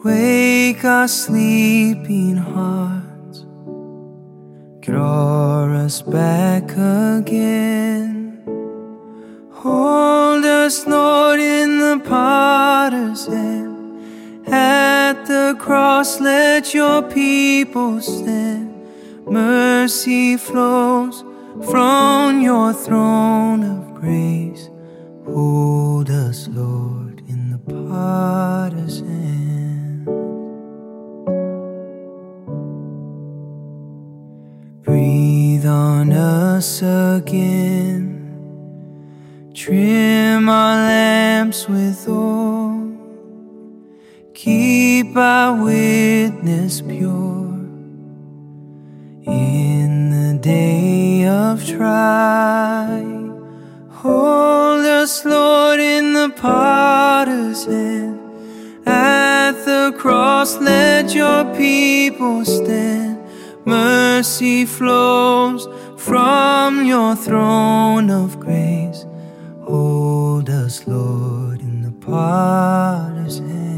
Wake our sleeping hearts, draw us back again. Hold us, Lord, in the potter's hand. At the cross let your people stand. Mercy flows from your throne of grace. Hold us, Lord, in the potter's hand. Breathe on us again. Trim our lamps with oil. Keep our witness pure in the day of trial. Hold us, Lord, in the potter's hand. At the cross let your people stand. Mercy flows from your throne of grace. Hold us, Lord, in the potter's hand.